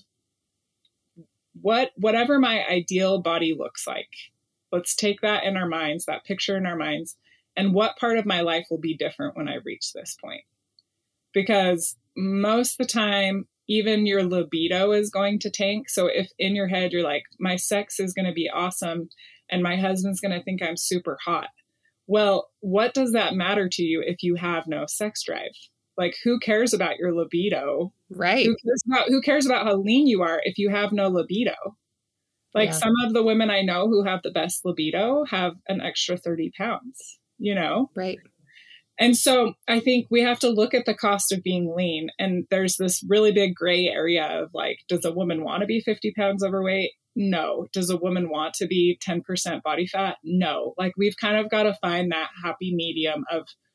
whatever my ideal body looks like, let's take that in our minds, that picture in our minds, and what part of my life will be different when I reach this point? Because most of the time, even your libido is going to tank. So if in your head you're like, my sex is going to be awesome and my husband's going to think I'm super hot. Well, what does that matter to you if you have no sex drive? Like, who cares about your libido? Right. Who cares about how lean you are if you have no libido? Like, some of the women I know who have the best libido have an extra 30 pounds, you know? Right. And so I think we have to look at the cost of being lean. And there's this really big gray area of, like, does a woman want to be 50 pounds overweight? No. Does a woman want to be 10% body fat? No. Like, we've kind of got to find that happy medium of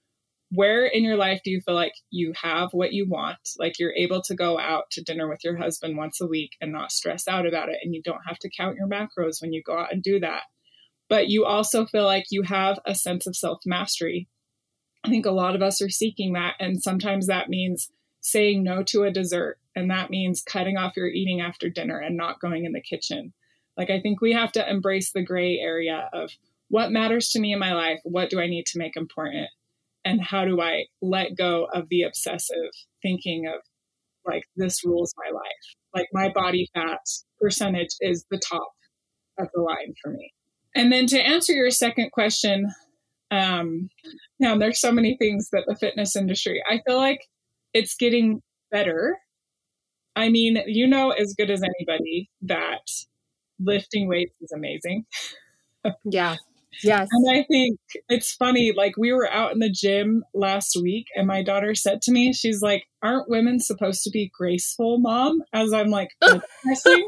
where in your life do you feel like you have what you want? Like you're able to go out to dinner with your husband once a week and not stress out about it. And you don't have to count your macros when you go out and do that. But you also feel like you have a sense of self-mastery. I think a lot of us are seeking that. And sometimes that means saying no to a dessert. And that means cutting off your eating after dinner and not going in the kitchen. Like, I think we have to embrace the gray area of what matters to me in my life. What do I need to make important? And how do I let go of the obsessive thinking of like, this rules my life? Like my body fat percentage is the top of the line for me. And then to answer your second question, now there's so many things that the fitness industry, I feel like it's getting better. I mean, you know, as good as anybody that lifting weights is amazing. Yeah. Yes. And I think it's funny, like we were out in the gym last week and my daughter said to me, she's like, aren't women supposed to be graceful, Mom? As I'm like, pressing.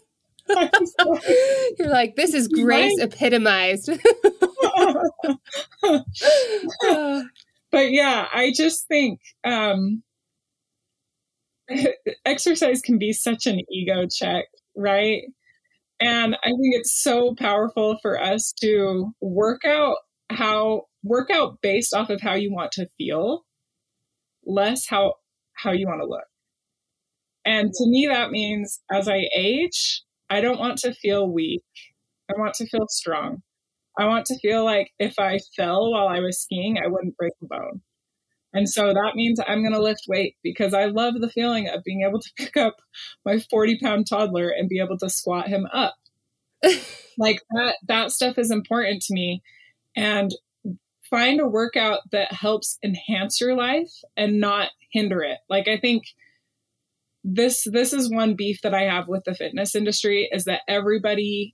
You're like, this is grace epitomized. But yeah, I just think exercise can be such an ego check, right? And I think it's so powerful for us to work out based off of how you want to feel, less how you want to look. And to me, that means as I age, I don't want to feel weak. I want to feel strong. I want to feel like if I fell while I was skiing, I wouldn't break a bone. And so that means I'm going to lift weight because I love the feeling of being able to pick up my 40-pound toddler and be able to squat him up. Like that stuff is important to me. And find a workout that helps enhance your life and not hinder it. Like, I think this is one beef that I have with the fitness industry is that everybody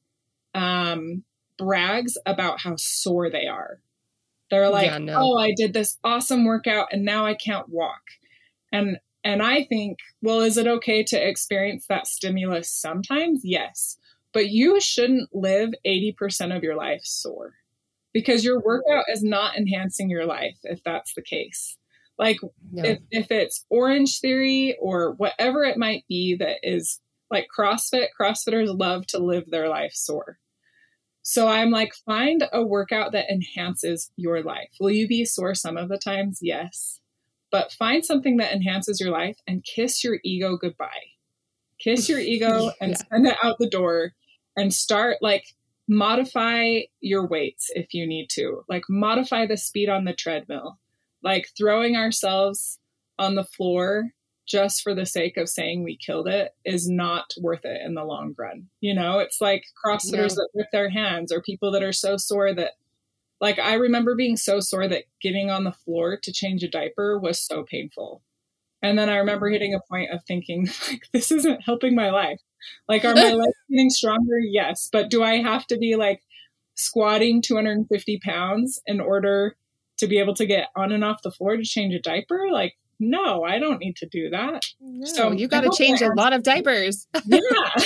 brags about how sore they are. They're like, oh, I did this awesome workout and now I can't walk. And I think, well, is it okay to experience that stimulus sometimes? Yes. But you shouldn't live 80% of your life sore because your workout is not enhancing your life if that's the case. Like if it's Orange Theory or whatever it might be that is like CrossFitters love to live their life sore. So I'm like, find a workout that enhances your life. Will you be sore some of the times? Yes. But find something that enhances your life and kiss your ego goodbye. Kiss your ego and send it out the door and start like modify your weights if you need to. Like modify the speed on the treadmill. Like throwing ourselves on the floor just for the sake of saying we killed it is not worth it in the long run. You know, it's like CrossFitters that rip their hands or people that are so sore that, like, I remember being so sore that getting on the floor to change a diaper was so painful. And then I remember hitting a point of thinking, like, this isn't helping my life. Like, are my legs getting stronger? Yes. But do I have to be like squatting 250 pounds in order to be able to get on and off the floor to change a diaper? Like, no, I don't need to do that. No, so you got to change a lot of diapers. Yeah.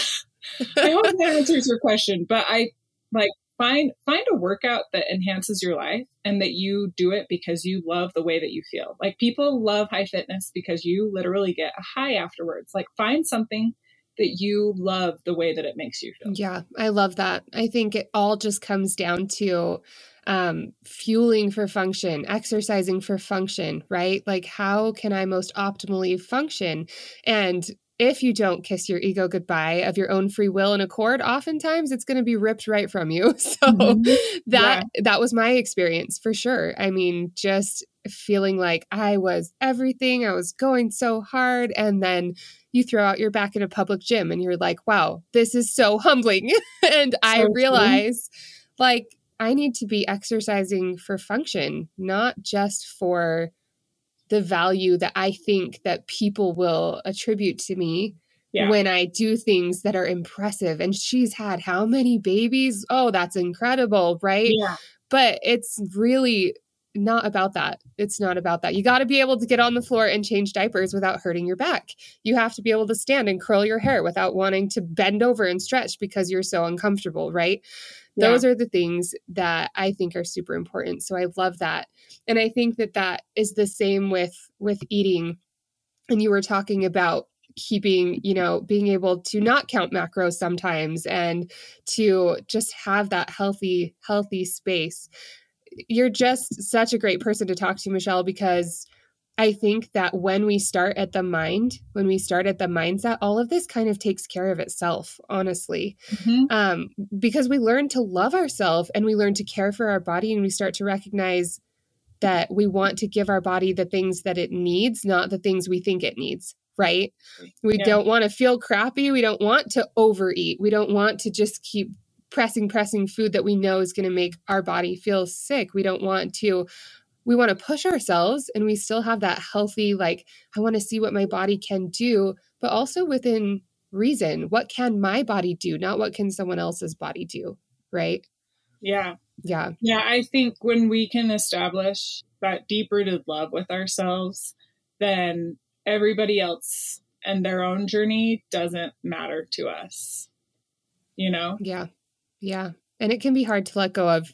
I hope that answers your question, but I like find a workout that enhances your life and that you do it because you love the way that you feel. Like people love high fitness because you literally get a high afterwards. Like find something that you love the way that it makes you feel. Yeah, I love that. I think it all just comes down to fueling for function, exercising for function, right? Like how can I most optimally function? And if you don't kiss your ego goodbye of your own free will and accord, oftentimes it's going to be ripped right from you. So that was my experience for sure. I mean, just feeling like I was everything. I was going so hard. And then you throw out your back in a public gym and you're like, wow, this is so humbling. And I realize like, I need to be exercising for function, not just for the value that I think that people will attribute to me when I do things that are impressive. And she's had how many babies? Oh, that's incredible, right? Yeah. But it's really not about that. It's not about that. You got to be able to get on the floor and change diapers without hurting your back. You have to be able to stand and curl your hair without wanting to bend over and stretch because you're so uncomfortable, right? Those are the things that I think are super important. So I love that. And I think that that is the same with eating. And you were talking about keeping, being able to not count macros sometimes and to just have that healthy space. You're just such a great person to talk to, Michelle, because I think that when we start at the mind, when we start at the mindset, all of this kind of takes care of itself, honestly, because we learn to love ourselves and we learn to care for our body, and we start to recognize that we want to give our body the things that it needs, not the things we think it needs, right? We don't want to feel crappy. We don't want to overeat. We don't want to just keep pressing food that we know is going to make our body feel sick. We want to push ourselves, and we still have that healthy, like, I want to see what my body can do, but also within reason. What can my body do? Not what can someone else's body do, right? Yeah. Yeah. Yeah. I think when we can establish that deep-rooted love with ourselves, then everybody else and their own journey doesn't matter to us, Yeah. Yeah. And it can be hard to let go of.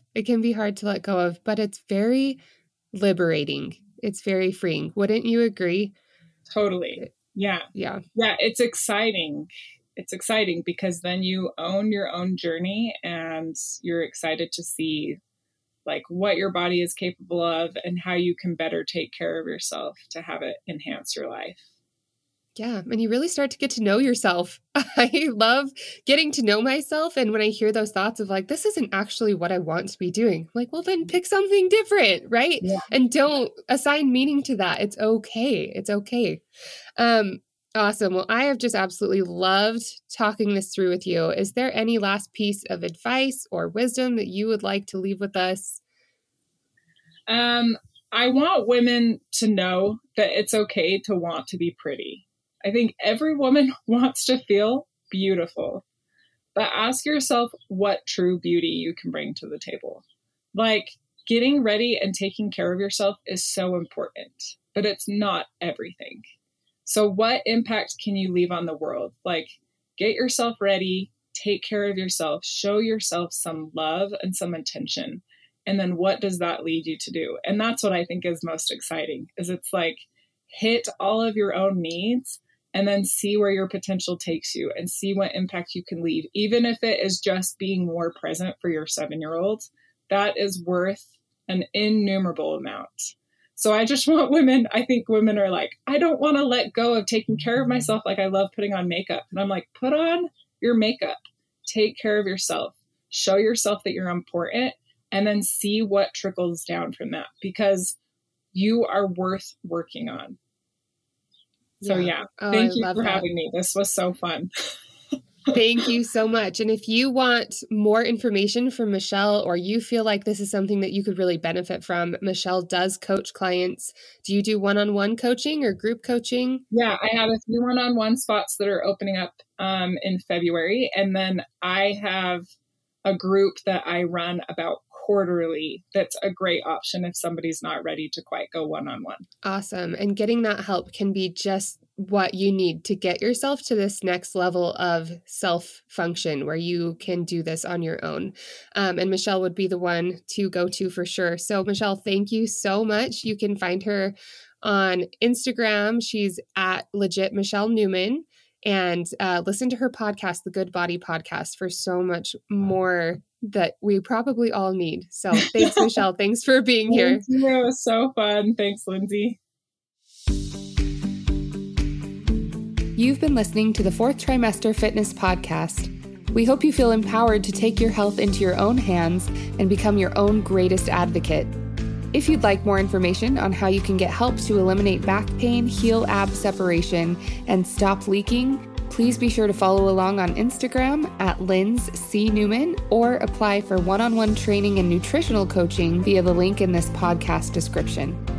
But it's very liberating. It's very freeing. Wouldn't you agree? Totally. Yeah. Yeah. Yeah. It's exciting. It's exciting because then you own your own journey and you're excited to see like what your body is capable of and how you can better take care of yourself to have it enhance your life. Yeah. And you really start to get to know yourself. I love getting to know myself. And when I hear those thoughts of like, this isn't actually what I want to be doing, I'm like, well, then pick something different, right? Yeah. And don't assign meaning to that. It's okay. It's okay. Awesome. Well, I have just absolutely loved talking this through with you. Is there any last piece of advice or wisdom that you would like to leave with us? I want women to know that it's okay to want to be pretty. I think every woman wants to feel beautiful, but ask yourself what true beauty you can bring to the table. Like, getting ready and taking care of yourself is so important, but it's not everything. So what impact can you leave on the world? Like, get yourself ready, take care of yourself, show yourself some love and some attention. And then what does that lead you to do? And that's what I think is most exciting, is it's like, hit all of your own needs and then see where your potential takes you and see what impact you can leave. Even if it is just being more present for your 7-year-old, that is worth an innumerable amount. So I just want women, I think women are like, I don't want to let go of taking care of myself. Like, I love putting on makeup. And I'm like, put on your makeup, take care of yourself, show yourself that you're important, and then see what trickles down from that, because you are worth working on. So thank you for having me. This was so fun. Thank you so much. And if you want more information from Michelle, or you feel like this is something that you could really benefit from, Michelle does coach clients. Do you do one-on-one coaching or group coaching? Yeah, I have a few one-on-one spots that are opening up in February. And then I have a group that I run about quarterly. That's a great option if somebody's not ready to quite go one-on-one. Awesome. And getting that help can be just what you need to get yourself to this next level of self-function where you can do this on your own. And Michelle would be the one to go to for sure. So Michelle, thank you so much. You can find her on Instagram. She's at Legit Michelle Newman. And listen to her podcast, The Good Body Podcast, for so much more that we probably all need. So thanks, Michelle. Thanks for being here. Thank you. It was so fun. Thanks, Lindsay. You've been listening to the 4th Trimester Fitness Podcast. We hope you feel empowered to take your health into your own hands and become your own greatest advocate. If you'd like more information on how you can get help to eliminate back pain, heal ab separation, and stop leaking, please be sure to follow along on Instagram at Linz C. Newman, or apply for one-on-one training and nutritional coaching via the link in this podcast description.